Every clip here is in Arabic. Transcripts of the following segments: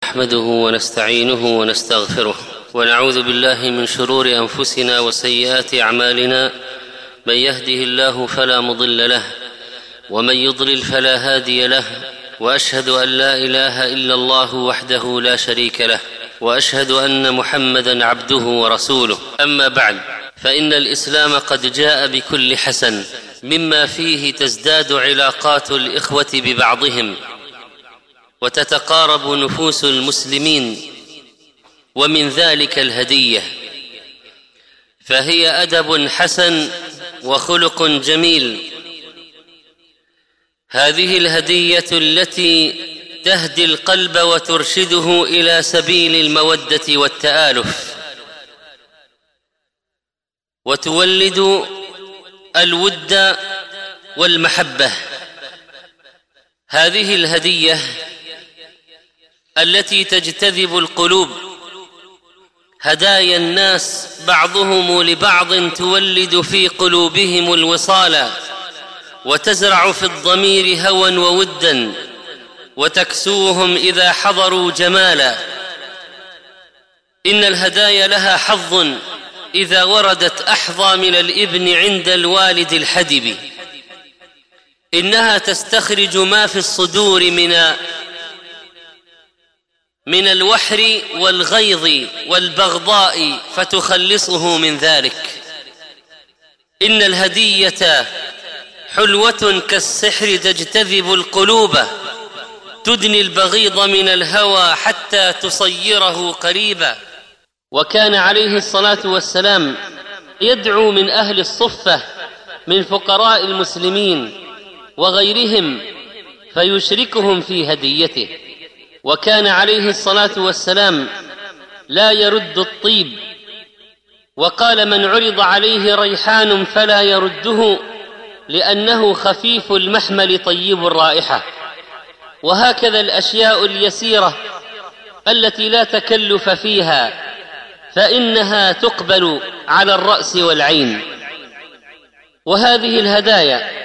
نحمده ونستعينه ونستغفره ونعوذ بالله من شرور أنفسنا وسيئات أعمالنا. من يهده الله فلا مضل له ومن يضلل فلا هادي له، وأشهد أن لا إله إلا الله وحده لا شريك له، وأشهد أن محمدًا عبده ورسوله. أما بعد، فإن الإسلام قد جاء بكل حسن، مما فيه تزداد علاقات الإخوة ببعضهم وتتقارب نفوس المسلمين، ومن ذلك الهدية، فهي أدب حسن وخلق جميل. هذه الهدية التي تهدي القلب وترشده إلى سبيل المودة والتآلف، وتولد الود والمحبة. هذه الهدية التي تجتذب القلوب، هدايا الناس بعضهم لبعض تولد في قلوبهم الوصال، وتزرع في الضمير هوى وودا، وتكسوهم إذا حضروا جمالا. إن الهدايا لها حظ إذا وردت أحظى من الابن عند الوالد الحدب. إنها تستخرج ما في الصدور من الوحر والغيظ والبغضاء فتخلصه من ذلك. إن الهدية حلوة كالسحر تجتذب القلوب، تدني البغيض من الهوى حتى تصيره قريبا. وكان عليه الصلاة والسلام يدعو من أهل الصفة من فقراء المسلمين وغيرهم فيشركهم في هديته. وكان عليه الصلاة والسلام لا يرد الطيب، وقال: من عرض عليه ريحان فلا يرده، لأنه خفيف المحمل طيب الرائحة. وهكذا الأشياء اليسيرة التي لا تكلف فيها فإنها تقبل على الرأس والعين. وهذه الهدايا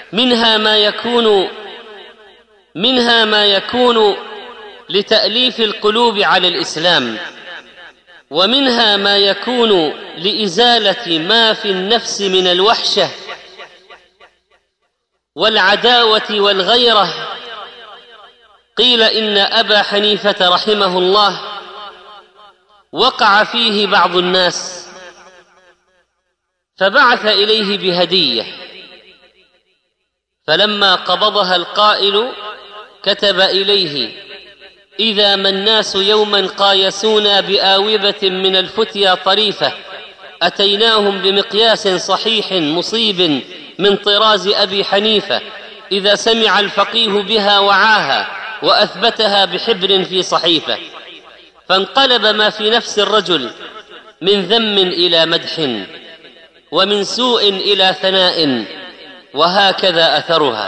منها ما يكون لتأليف القلوب على الإسلام، ومنها ما يكون لإزالة ما في النفس من الوحشة والعداوة والغيرة. قيل إن أبا حنيفة رحمه الله وقع فيه بعض الناس، فبعث إليه بهدية، فلما قبضها القائل كتب إليه: إذا ما الناس يوما قايسونا بآوبة من الفتيا طريفة، أتيناهم بمقياس صحيح مصيب من طراز أبي حنيفة، إذا سمع الفقيه بها وعاها وأثبتها بحبر في صحيفة. فانقلب ما في نفس الرجل من ذم إلى مدح، ومن سوء إلى ثناء، وهكذا أثرها.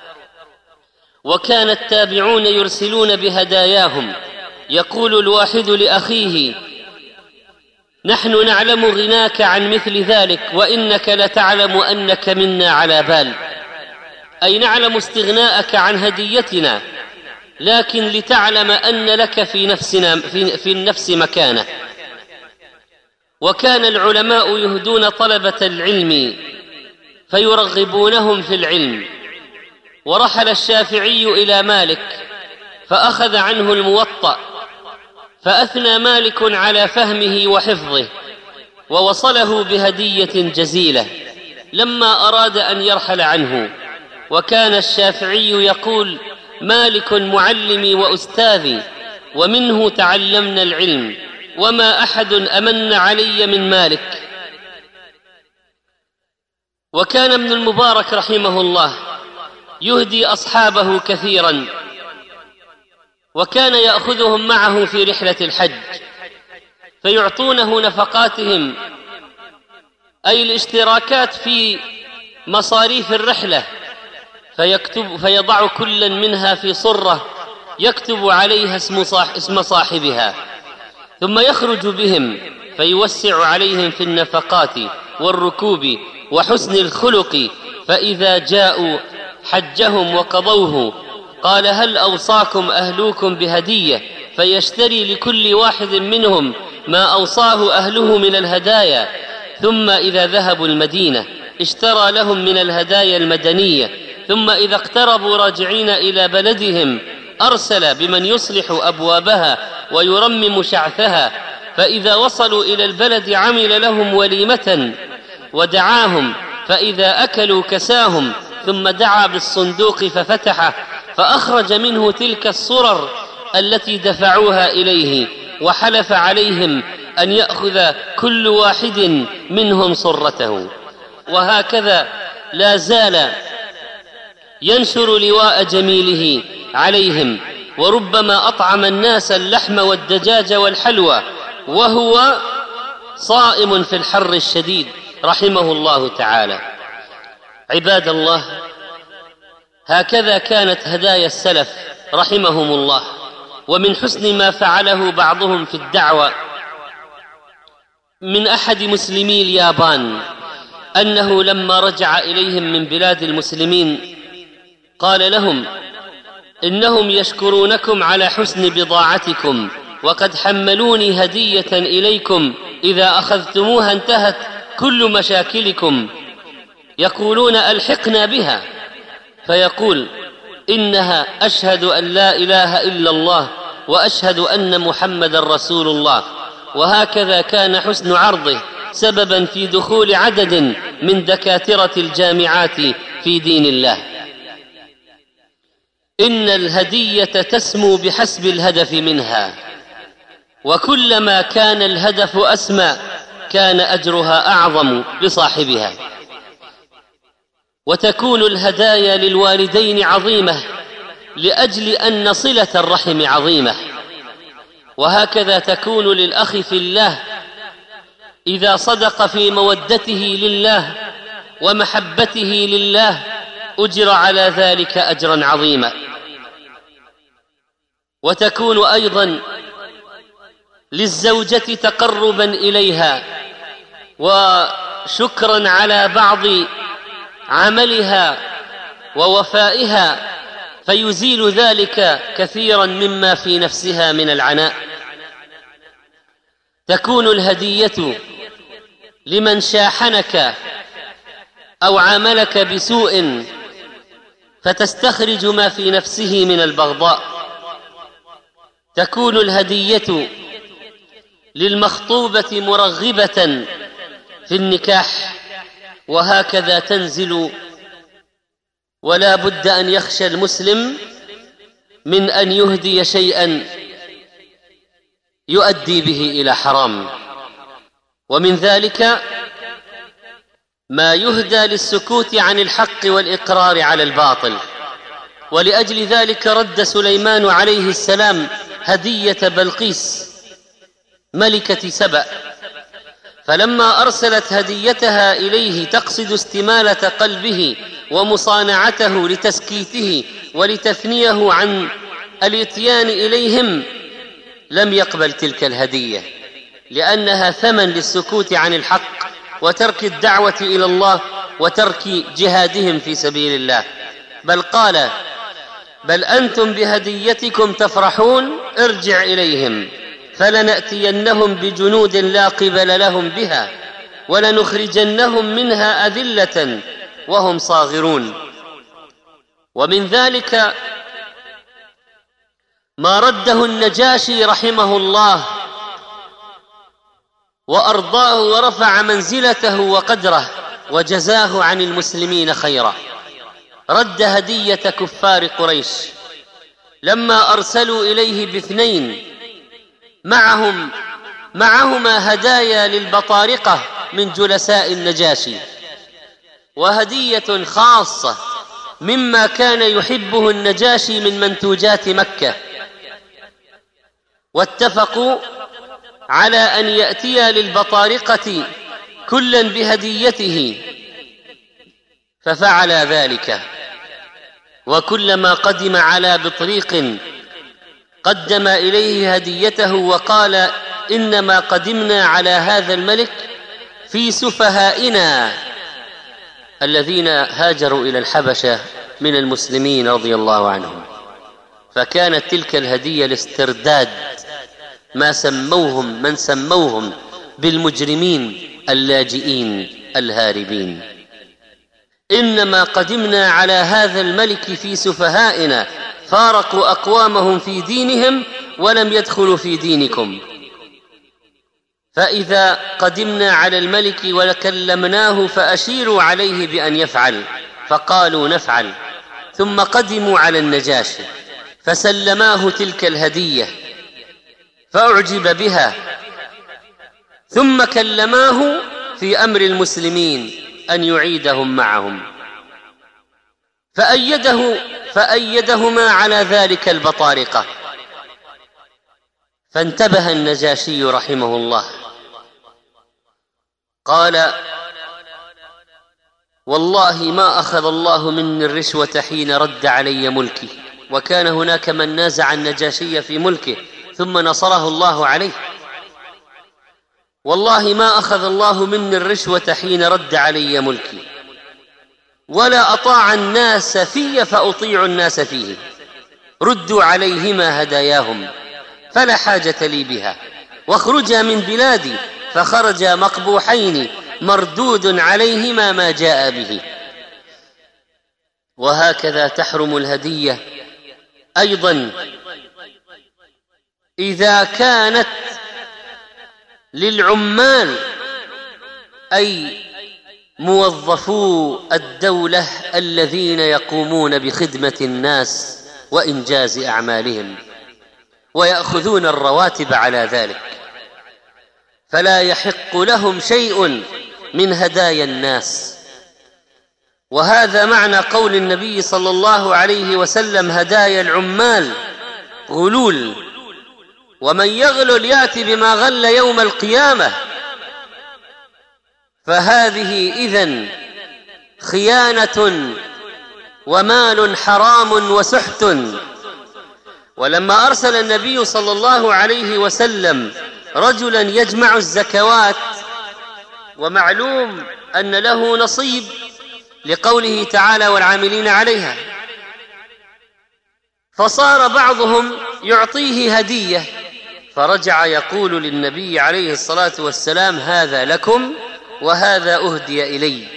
وكان التابعون يرسلون بهداياهم، يقول الواحد لأخيه: نحن نعلم غناك عن مثل ذلك، وإنك لتعلم أنك منا على بال، أي نعلم استغناءك عن هديتنا، لكن لتعلم أن لك في النفس مكانة. وكان العلماء يهدون طلبة العلم فيرغبونهم في العلم. ورحل الشافعي إلى مالك فأخذ عنه الموطأ، فأثنى مالك على فهمه وحفظه، ووصله بهدية جزيلة لما أراد أن يرحل عنه. وكان الشافعي يقول: مالك معلمي وأستاذي، ومنه تعلمنا العلم، وما أحد أمن علي من مالك. وكان ابن المبارك رحمه الله يهدي أصحابه كثيرا، وكان يأخذهم معه في رحلة الحج فيعطونه نفقاتهم، أي الاشتراكات في مصاريف الرحلة، فيضع كل منها في صرة يكتب عليها اسم صاحبها، ثم يخرج بهم فيوسع عليهم في النفقات والركوب وحسن الخلق. فإذا جاءوا حجهم وقضوه قال: هل أوصاكم أهلوكم بهدية؟ فيشتري لكل واحد منهم ما أوصاه أهله من الهدايا، ثم إذا ذهبوا المدينة اشترى لهم من الهدايا المدنية، ثم إذا اقتربوا راجعين إلى بلدهم أرسل بمن يصلح أبوابها ويرمم شعثها، فإذا وصلوا إلى البلد عمل لهم وليمة ودعاهم، فإذا أكلوا كساهم، ثم دعا بالصندوق ففتحه فأخرج منه تلك الصرر التي دفعوها إليه، وحلف عليهم أن يأخذ كل واحد منهم صرته. وهكذا لا زال ينشر لواء جميله عليهم، وربما أطعم الناس اللحم والدجاج والحلوى وهو صائم في الحر الشديد رحمه الله تعالى. عباد الله، هكذا كانت هدايا السلف رحمهم الله. ومن حسن ما فعله بعضهم في الدعوة من أحد مسلمي اليابان أنه لما رجع إليهم من بلاد المسلمين قال لهم: إنهم يشكرونكم على حسن بضاعتكم، وقد حملوني هدية إليكم إذا أخذتموها انتهت كل مشاكلكم، يقولون ألحقنا بها، فيقول: إنها أشهد أن لا إله إلا الله وأشهد أن محمد رسول الله. وهكذا كان حسن عرضه سببا في دخول عدد من دكاترة الجامعات في دين الله. إن الهدية تسمو بحسب الهدف منها، وكلما كان الهدف أسمى كان أجرها أعظم لصاحبها. وتكون الهدايا للوالدين عظيمة لأجل أن صلة الرحم عظيمة، وهكذا تكون للأخ في الله إذا صدق في مودته لله ومحبته لله أجر على ذلك أجرا عظيما. وتكون أيضا للزوجة تقربا إليها وشكرا على بعض عملها ووفائها، فيزيل ذلك كثيرا مما في نفسها من العناء. تكون الهدية لمن شاحنك أو عاملك بسوء فتستخرج ما في نفسه من البغضاء. تكون الهدية للمخطوبة مرغبة في النكاح، وهكذا تنزل. ولا بد أن يخشى المسلم من أن يهدي شيئا يؤدي به إلى حرام، ومن ذلك ما يهدى للسكوت عن الحق والإقرار على الباطل. ولأجل ذلك رد سليمان عليه السلام هدية بلقيس ملكة سبأ، فلما أرسلت هديتها إليه تقصد استمالة قلبه ومصانعته لتسكيته ولتثنيه عن الاتيان إليهم، لم يقبل تلك الهدية لأنها ثمن للسكوت عن الحق وترك الدعوة إلى الله وترك جهادهم في سبيل الله. بل قال: بل أنتم بهديتكم تفرحون، ارجع إليهم فلنأتينهم بجنود لا قبل لهم بها ولنخرجنهم منها أذلة وهم صاغرون. ومن ذلك ما رده النجاشي رحمه الله وأرضاه ورفع منزلته وقدره وجزاه عن المسلمين خيرا. رد هدية كفار قريش لما أرسلوا إليه باثنين معهما هدايا للبطارقة من جلساء النجاشي، وهدية خاصة مما كان يحبه النجاشي من منتوجات مكة، واتفقوا على أن يأتي للبطارقة كلا بهديته، ففعل ذلك. وكلما قدم على بطريق قدم إليه هديته وقال: إنما قدمنا على هذا الملك في سفهائنا الذين هاجروا إلى الحبشة من المسلمين رضي الله عنهم. فكانت تلك الهدية لاسترداد من سموهم بالمجرمين اللاجئين الهاربين. إنما قدمنا على هذا الملك في سفهائنا فارقوا أقوامهم في دينهم ولم يدخلوا في دينكم. فإذا قدمنا على الملك وكلمناه فأشيروا عليه بأن يفعل، فقالوا نفعل. ثم قدموا على النجاشي فسلماه تلك الهدية فأعجب بها، ثم كلماه في أمر المسلمين أن يعيدهم معهم، فأيدهما على ذلك البطارقة. فانتبه النجاشي رحمه الله، قال: والله ما أخذ الله مني الرشوة حين رد علي ملكي. وكان هناك من نازع النجاشي في ملكه ثم نصره الله عليه. والله ما أخذ الله مني الرشوة حين رد علي ملكي، ولا أطاع الناس في فأطيع الناس فيه. ردوا عليهما هداياهم فلا حاجة لي بها، واخرجا من بلادي. فخرجا مقبوحين مردود عليهما ما جاء به. وهكذا تحرم الهدية أيضا إذا كانت للعمال، أي موظفو الدولة الذين يقومون بخدمة الناس وإنجاز أعمالهم ويأخذون الرواتب على ذلك، فلا يحق لهم شيء من هدايا الناس. وهذا معنى قول النبي صلى الله عليه وسلم: هدايا العمال غلول، ومن يغلل يأتي بما غل يوم القيامة. فهذه إذن خيانة ومال حرام وسحت. ولما أرسل النبي صلى الله عليه وسلم رجلا يجمع الزكوات، ومعلوم أن له نصيب لقوله تعالى: والعاملين عليها، فصار بعضهم يعطيه هدية، فرجع يقول للنبي عليه الصلاة والسلام: هذا لكم وهذا أهدي إلي.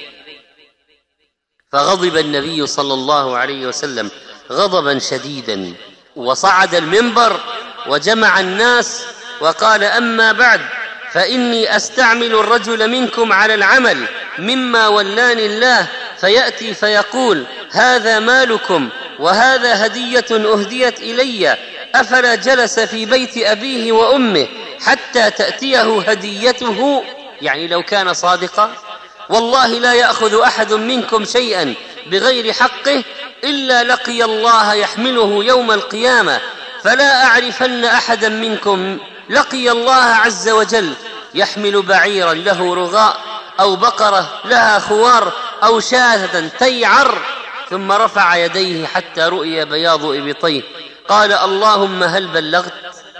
فغضب النبي صلى الله عليه وسلم غضبا شديدا، وصعد المنبر وجمع الناس وقال: أما بعد، فإني أستعمل الرجل منكم على العمل مما ولاني الله، فيأتي فيقول: هذا مالكم وهذا هدية أهديت إلي، أفلا جلس في بيت أبيه وأمه حتى تأتيه هديته؟ يعني لو كان صادقا: والله لا يأخذ أحد منكم شيئا بغير حقه إلا لقي الله يحمله يوم القيامة، فلا أعرفن أحدا منكم لقي الله عز وجل يحمل بعيرا له رغاء، أو بقرة لها خوار، أو شاة تيعر، ثم رفع يديه حتى رؤي بياض إبطيه، قال: اللهم هل بلغت؟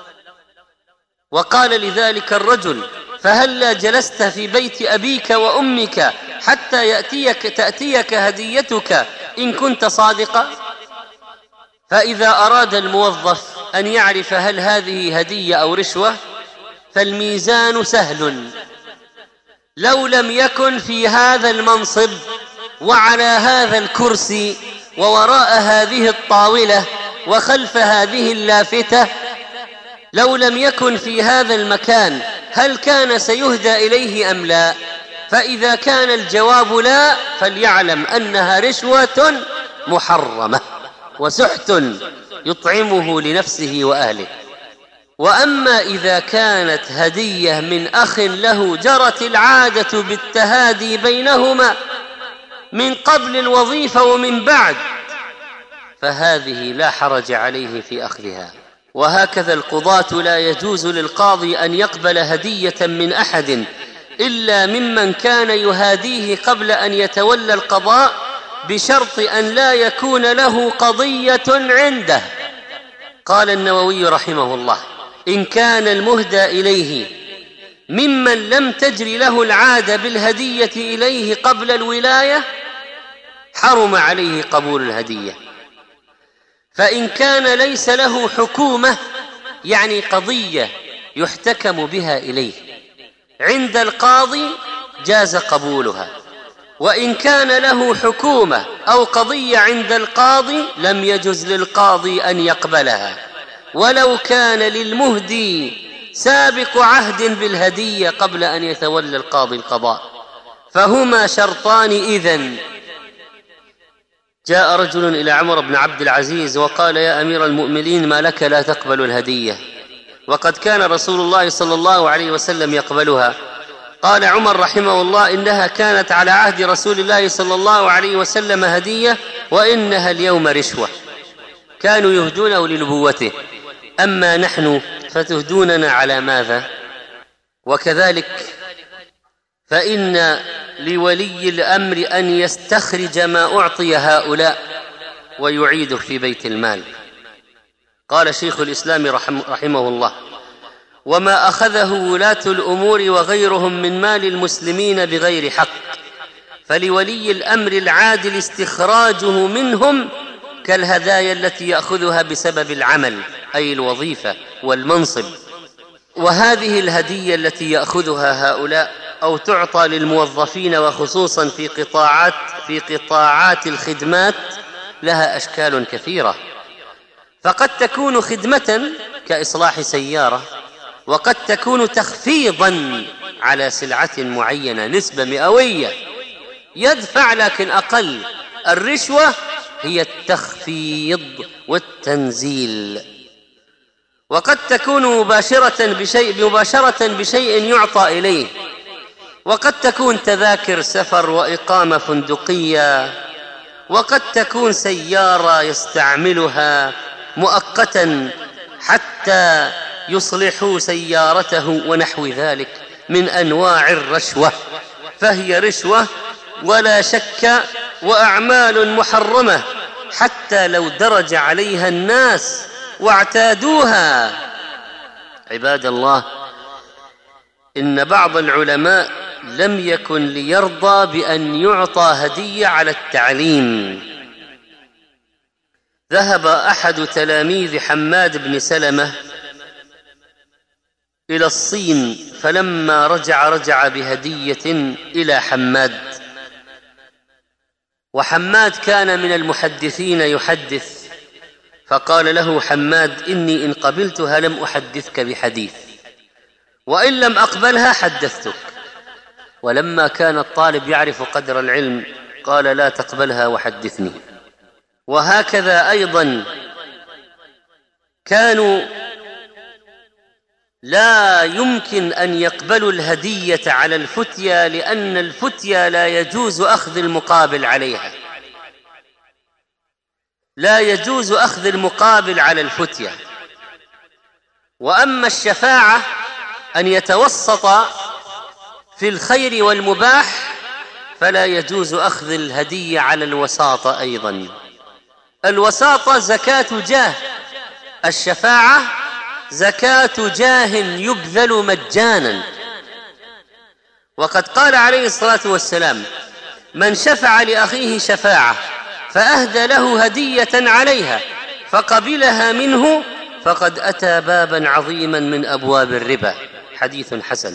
وقال لذلك الرجل: فهلا جلست في بيت أبيك وأمك حتى تأتيك هديتك إن كنت صادقا؟ فإذا أراد الموظف أن يعرف هل هذه هدية أو رشوة، فالميزان سهل. لو لم يكن في هذا المنصب وعلى هذا الكرسي ووراء هذه الطاولة وخلف هذه اللافتة، لو لم يكن في هذا المكان، هل كان سيهدى إليه أم لا؟ فإذا كان الجواب لا، فليعلم أنها رشوة محرمة وسحت يطعمه لنفسه وأهله. وأما إذا كانت هدية من أخ له جرت العادة بالتهادي بينهما من قبل الوظيفة ومن بعد، فهذه لا حرج عليه في أخذها. وهكذا القضاة لا يجوز للقاضي أن يقبل هدية من أحد إلا ممن كان يهاديه قبل أن يتولى القضاء، بشرط أن لا يكون له قضية عنده. قال النووي رحمه الله: إن كان المهدى إليه ممن لم تجري له العادة بالهدية إليه قبل الولاية، حرم عليه قبول الهدية. فإن كان ليس له حكومة، يعني قضية يحتكم بها إليه عند القاضي، جاز قبولها. وإن كان له حكومة أو قضية عند القاضي لم يجز للقاضي أن يقبلها، ولو كان للمهدي سابق عهد بالهدية قبل أن يتولى القاضي القضاء، فهما شرطان إذن. جاء رجل إلى عمر بن عبد العزيز وقال: يا أمير المؤمنين، ما لك لا تقبل الهدية وقد كان رسول الله صلى الله عليه وسلم يقبلها؟ قال عمر رحمه الله: إنها كانت على عهد رسول الله صلى الله عليه وسلم هدية، وإنها اليوم رشوة. كانوا يهدونه لنبوته، أما نحن فتهدوننا على ماذا؟ وكذلك فإن لولي الأمر أن يستخرج ما أعطي هؤلاء ويعيده في بيت المال. قال شيخ الإسلام رحمه الله: وما أخذه ولاة الأمور وغيرهم من مال المسلمين بغير حق، فلولي الأمر العادل استخراجه منهم كالهدايا التي يأخذها بسبب العمل، أي الوظيفة والمنصب. وهذه الهدية التي يأخذها هؤلاء أو تعطى للموظفين، وخصوصا في قطاعات الخدمات، لها أشكال كثيرة. فقد تكون خدمة كإصلاح سيارة، وقد تكون تخفيضا على سلعة معينة، نسبة مئوية يدفع لكن أقل. الرشوة هي التخفيض والتنزيل. وقد تكون مباشرة بشيء يعطى إليه، وقد تكون تذاكر سفر وإقامة فندقية، وقد تكون سيارة يستعملها مؤقتا حتى يصلحوا سيارته ونحو ذلك من أنواع الرشوة، فهي رشوة ولا شك، وأعمال محرمة حتى لو درج عليها الناس واعتادوها. عباد الله، إن بعض العلماء لم يكن ليرضى بأن يعطى هدية على التعليم. ذهب أحد تلاميذ حماد بن سلمة إلى الصين، فلما رجع بهدية إلى حماد، وحماد كان من المحدثين يحدث، فقال له حماد: إني إن قبلتها لم أحدثك بحديث، وإن لم أقبلها حدثتك. ولما كان الطالب يعرف قدر العلم قال: لا تقبلها وحدثني. وهكذا أيضا كانوا لا يمكن أن يقبلوا الهدية على الفتية، لأن الفتية لا يجوز أخذ المقابل عليها، لا يجوز أخذ المقابل على الفتية. وأما الشفاعة أن يتوسط في الخير والمباح، فلا يجوز أخذ الهدية على الوساطة أيضا. الوساطة زكاة جاه، الشفاعة زكاة جاه يبذل مجانا. وقد قال عليه الصلاة والسلام: من شفع لأخيه شفاعة فأهدى له هدية عليها فقبلها منه فقد أتى بابا عظيما من أبواب الربا. حديث حسن.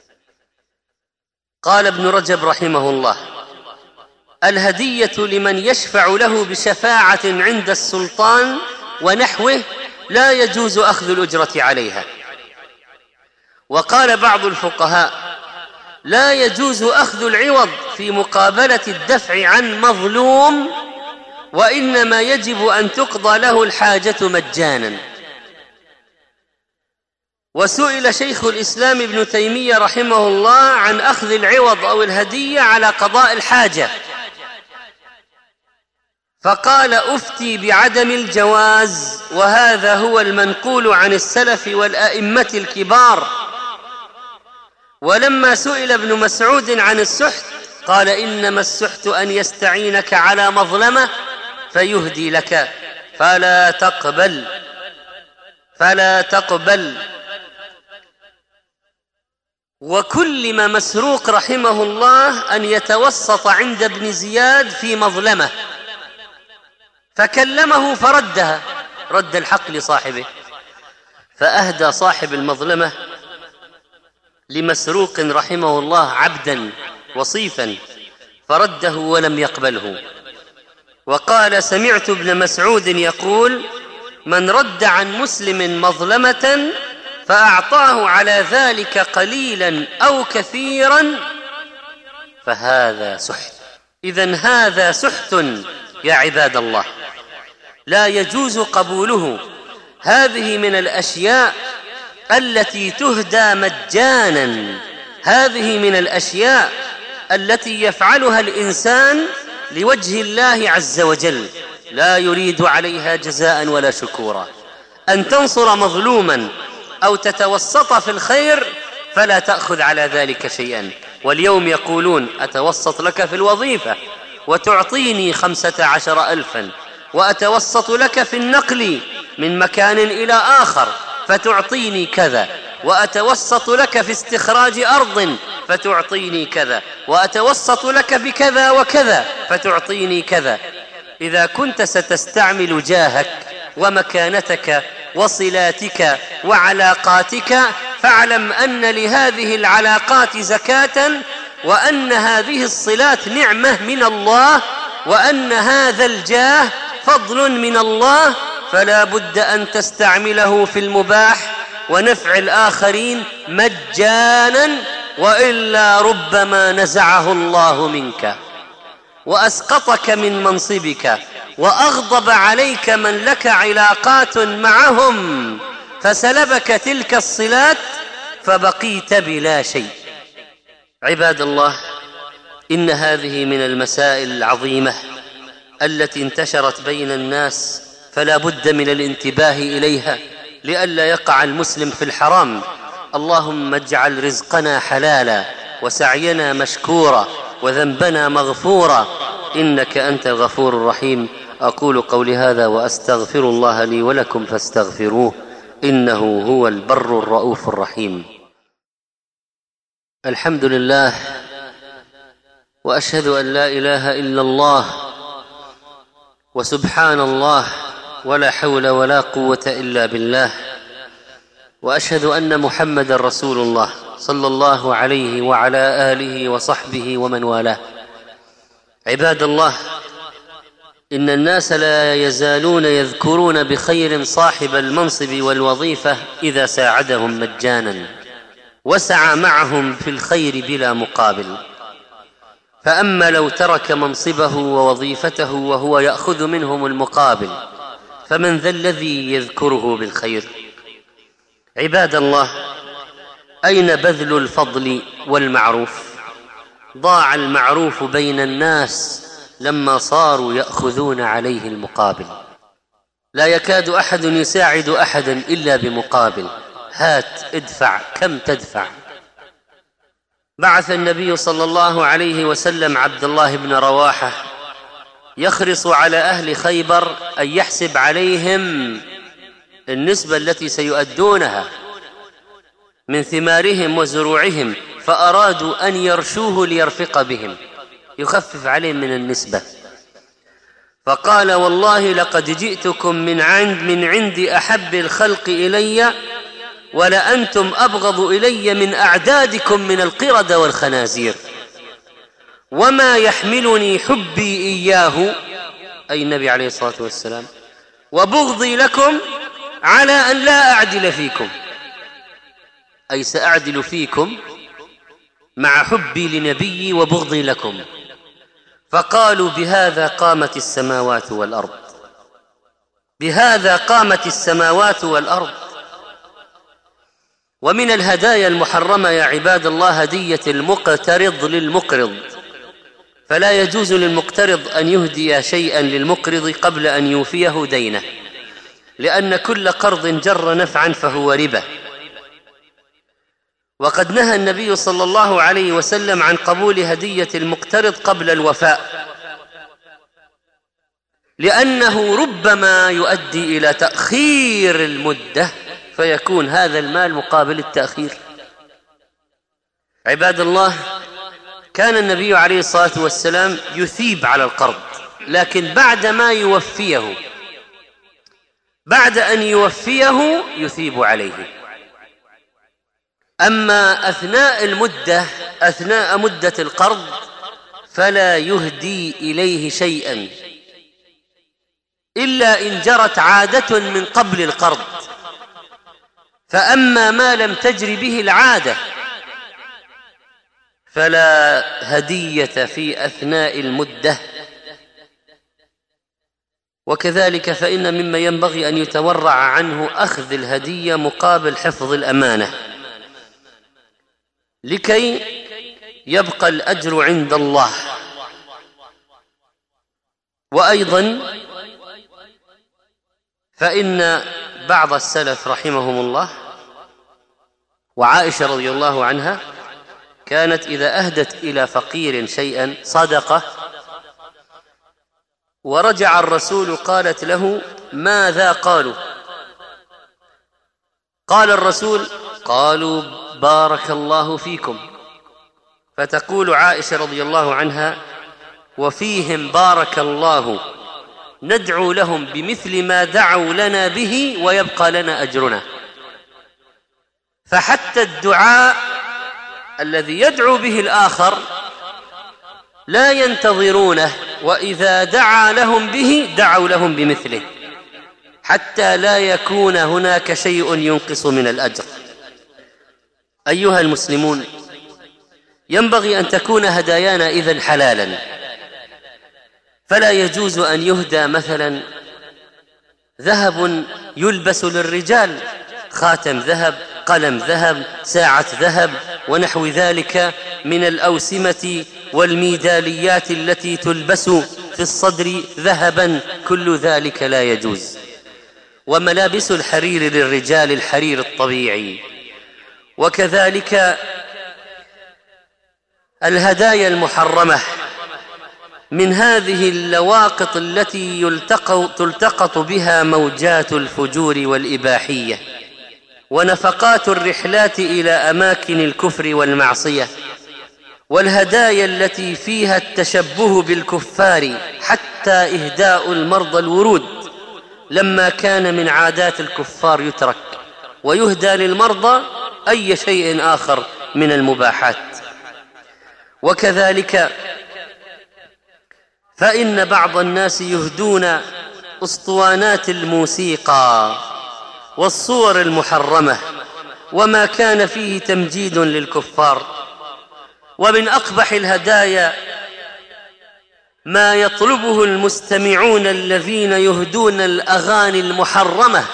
قال ابن رجب رحمه الله: الهدية لمن يشفع له بشفاعة عند السلطان ونحوه لا يجوز أخذ الأجرة عليها. وقال بعض الفقهاء: لا يجوز أخذ العوض في مقابلة الدفع عن مظلوم، وإنما يجب أن تقضى له الحاجة مجانا. وسئل شيخ الإسلام ابن تيمية رحمه الله عن أخذ العوض أو الهدية على قضاء الحاجة، فقال: أفتي بعدم الجواز، وهذا هو المنقول عن السلف والأئمة الكبار. ولما سئل ابن مسعود عن السحت قال: إنما السحت أن يستعينك على مظلمة فيهدي لك فلا تقبل. وكلم مسروق رحمه الله أن يتوسط عند ابن زياد في مظلمة، فكلمه فردها، رد الحق لصاحبه. فأهدى صاحب المظلمة لمسروق رحمه الله عبدا وصيفا فرده ولم يقبله، وقال: سمعت ابن مسعود يقول: من رد عن مسلم مظلمة فأعطاه على ذلك قليلا أو كثيرا فهذا سحت. إذن هذا سحت يا عباد الله، لا يجوز قبوله. هذه من الأشياء التي تهدى مجانا، هذه من الأشياء التي يفعلها الإنسان لوجه الله عز وجل، لا يريد عليها جزاء ولا شكورا. أن تنصر مظلوما أو تتوسط في الخير فلا تأخذ على ذلك شيئا. واليوم يقولون: أتوسط لك في الوظيفة وتعطيني 15,000، وأتوسط لك في النقل من مكان إلى آخر فتعطيني كذا، وأتوسط لك في استخراج أرض فتعطيني كذا، وأتوسط لك بكذا وكذا فتعطيني كذا. إذا كنت ستستعمل جاهك ومكانتك وصلاتك وعلاقاتك فاعلم أن لهذه العلاقات زكاة، وأن هذه الصلات نعمة من الله، وأن هذا الجاه فضل من الله، فلا بد أن تستعمله في المباح ونفع الآخرين مجانا، وإلا ربما نزعه الله منك وأسقطك من منصبك وأغضب عليك من لك علاقات معهم فسلبك تلك الصلات فبقيت بلا شيء. عباد الله، إن هذه من المسائل العظيمة التي انتشرت بين الناس، فلا بد من الانتباه إليها لئلا يقع المسلم في الحرام. اللهم اجعل رزقنا حلالا وسعينا مشكورا وذنبنا مغفورا، إنك أنت الغفور الرحيم. أقول قولي هذا وأستغفر الله لي ولكم فاستغفروه، إنه هو البر الرؤوف الرحيم. الحمد لله، وأشهد أن لا إله إلا الله، وسبحان الله، ولا حول ولا قوة إلا بالله، وأشهد أن محمدًا رسول الله صلى الله عليه وعلى آله وصحبه ومن والاه. عباد الله، إن الناس لا يزالون يذكرون بخير صاحب المنصب والوظيفة إذا ساعدهم مجاناً وسعى معهم في الخير بلا مقابل. فأما لو ترك منصبه ووظيفته وهو يأخذ منهم المقابل فمن ذا الذي يذكره بالخير؟ عباد الله، أين بذل الفضل والمعروف؟ ضاع المعروف بين الناس لما صاروا يأخذون عليه المقابل. لا يكاد أحد يساعد أحدا إلا بمقابل، هات ادفع كم تدفع. بعث النبي صلى الله عليه وسلم عبد الله بن رواحة يخرص على أهل خيبر أن يحسب عليهم النسبة التي سيؤدونها من ثمارهم وزروعهم، فأرادوا أن يرشوه ليرفق بهم، يخفف عليهم من النسبة. فقال: والله لقد جئتكم من عند أحب الخلق إلي، ولأنتم أبغض إلي من أعدادكم من القردة والخنازير، وما يحملني حبي إياه، أي النبي عليه الصلاة والسلام، وبغضي لكم على أن لا أعدل فيكم، أي سأعدل فيكم مع حبي لنبيي وبغضي لكم. فقالوا: بهذا قامت السماوات والأرض، بهذا قامت السماوات والأرض. ومن الهدايا المحرمة يا عباد الله هدية المقترض للمقرض، فلا يجوز للمقترض أن يهدي شيئا للمقرض قبل أن يوفيه دينه، لأن كل قرض جر نفعا فهو ربا. وقد نهى النبي صلى الله عليه وسلم عن قبول هدية المقترض قبل الوفاء، لأنه ربما يؤدي إلى تأخير المدة فيكون هذا المال مقابل التأخير. عباد الله، كان النبي عليه الصلاة والسلام يثيب على القرض، لكن بعد أن يوفيه يثيب عليه. أما أثناء مدة القرض فلا يهدي إليه شيئا إلا إن جرت عادة من قبل القرض. فأما ما لم تجر به العادة فلا هدية في أثناء المدة. وكذلك فإن مما ينبغي أن يتورع عنه أخذ الهدية مقابل حفظ الأمانة لكي يبقى الأجر عند الله. وأيضا فإن بعض السلف رحمهم الله وعائشة رضي الله عنها كانت إذا أهدت إلى فقير شيئا صدقة ورجع الرسول قالت له: ماذا قالوا؟ قال الرسول: قالوا بارك الله فيكم. فتقول عائشة رضي الله عنها: وفيهم بارك الله ندعو لهم بمثل ما دعوا لنا به ويبقى لنا أجرنا. فحتى الدعاء الذي يدعو به الآخر لا ينتظرونه، وإذا دعا لهم به دعوا لهم بمثله حتى لا يكون هناك شيء ينقص من الأجر. أيها المسلمون، ينبغي أن تكون هدايانا إذن حلالا، فلا يجوز أن يهدى مثلا ذهب يلبس للرجال، خاتم ذهب، قلم ذهب، ساعة ذهب، ونحو ذلك من الأوسمة والميداليات التي تلبس في الصدر ذهبا، كل ذلك لا يجوز. وملابس الحرير للرجال الحرير الطبيعي. وكذلك الهدايا المحرمة من هذه اللواقط التي تلتقط بها موجات الفجور والإباحية، ونفقات الرحلات إلى أماكن الكفر والمعصية، والهدايا التي فيها التشبه بالكفار، حتى إهداء المرضى الورود لما كان من عادات الكفار يترك، ويهدى للمرضى أي شيء آخر من المباحات. وكذلك فإن بعض الناس يهدون أسطوانات الموسيقى والصور المحرمة وما كان فيه تمجيد للكفار. ومن أقبح الهدايا ما يطلبه المستمعون الذين يهدون الأغاني المحرمة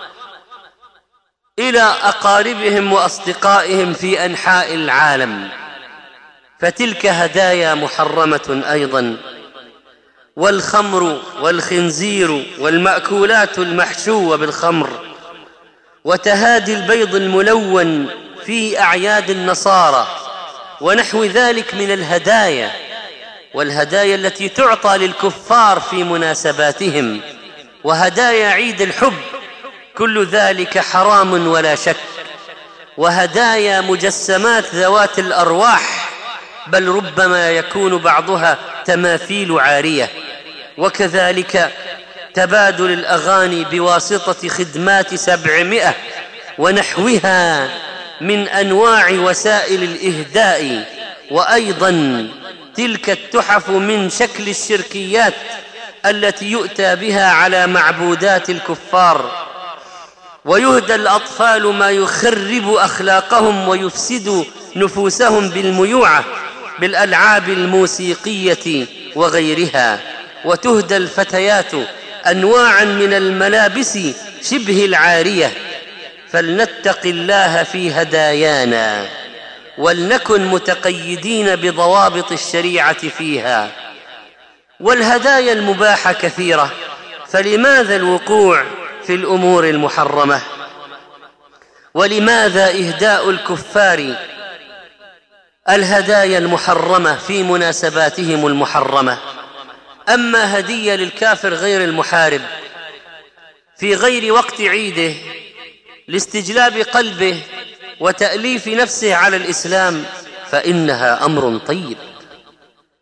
إلى أقاربهم وأصدقائهم في أنحاء العالم، فتلك هدايا محرمة أيضا. والخمر والخنزير والمأكولات المحشوة بالخمر، وتهادي البيض الملون في أعياد النصارى ونحو ذلك من الهدايا، والهدايا التي تعطى للكفار في مناسباتهم، وهدايا عيد الحب، كل ذلك حرام ولا شك. وهدايا مجسمات ذوات الأرواح، بل ربما يكون بعضها تماثيل عارية. وكذلك تبادل الأغاني بواسطة خدمات 700 ونحوها من أنواع وسائل الإهداء. وأيضا تلك التحف من شكل الشركيات التي يؤتى بها على معبودات الكفار. ويهدى الأطفال ما يخرب أخلاقهم ويفسد نفوسهم بالميوعة بالألعاب الموسيقية وغيرها. وتهدى الفتيات أنواعا من الملابس شبه العارية. فلنتق الله في هدايانا، ولنكن متقيدين بضوابط الشريعة فيها. والهدايا المباحة كثيرة، فلماذا الوقوع في الأمور المحرمة؟ ولماذا إهداء الكفار الهدايا المحرمة في مناسباتهم المحرمة؟ أما هدية للكافر غير المحارب في غير وقت عيده لاستجلاب قلبه وتأليف نفسه على الإسلام فإنها أمر طيب.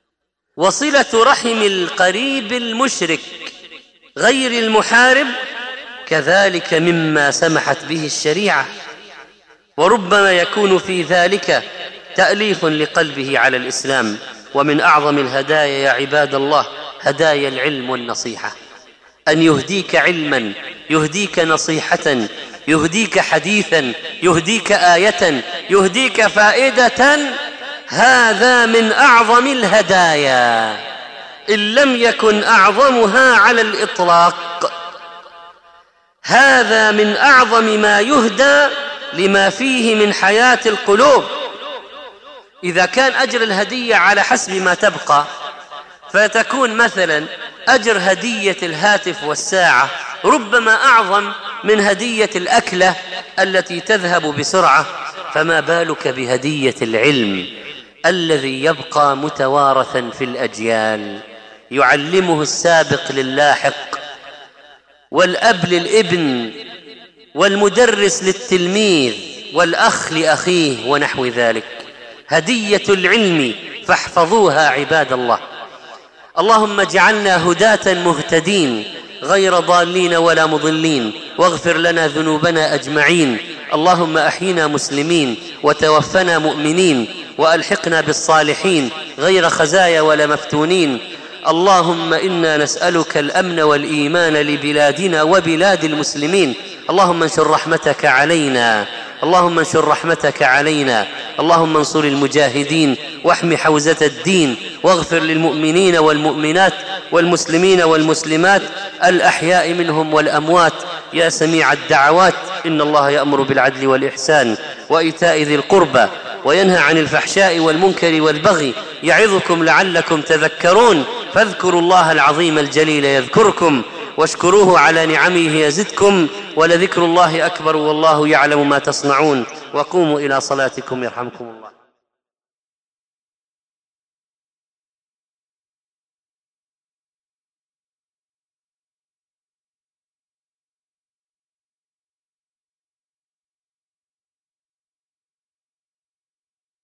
وصلة رحم القريب المشرك غير المحارب كذلك مما سمحت به الشريعة، وربما يكون في ذلك تأليف لقلبه على الإسلام. ومن أعظم الهدايا يا عباد الله هدايا العلم والنصيحة، أن يهديك علما، يهديك نصيحة، يهديك حديثا، يهديك آية، يهديك فائدة. هذا من أعظم الهدايا إن لم يكن أعظمها على الإطلاق. هذا من أعظم ما يهدى لما فيه من حياة القلوب. إذا كان أجر الهدية على حسب ما تبقى، فتكون مثلا أجر هدية الهاتف والساعة ربما أعظم من هدية الأكلة التي تذهب بسرعة، فما بالك بهدية العلم الذي يبقى متوارثا في الأجيال، يعلمه السابق للاحق، والأب للابن، والمدرس للتلميذ، والأخ لأخيه، ونحو ذلك. هدية العلم فاحفظوها عباد الله. اللهم اجعلنا هداة مهتدين غير ضالين ولا مضلين، واغفر لنا ذنوبنا أجمعين. اللهم أحينا مسلمين وتوفنا مؤمنين، وألحقنا بالصالحين غير خزايا ولا مفتونين. اللهم إنا نسألك الأمن والإيمان لبلادنا وبلاد المسلمين. اللهم انشر رحمتك علينا، اللهم انشر رحمتك علينا. اللهم انصر المجاهدين واحم حوزة الدين، واغفر للمؤمنين والمؤمنات والمسلمين والمسلمات الأحياء منهم والأموات يا سميع الدعوات. إن الله يأمر بالعدل والإحسان وإيتاء ذي القربى وينهى عن الفحشاء والمنكر والبغي، يعظكم لعلكم تذكرون. فاذكروا الله العظيم الجليل يذكركم، واشكروه على نعمه يزدكم، ولذكر الله أكبر والله يعلم ما تصنعون. وقوموا إلى صلاتكم يرحمكم الله.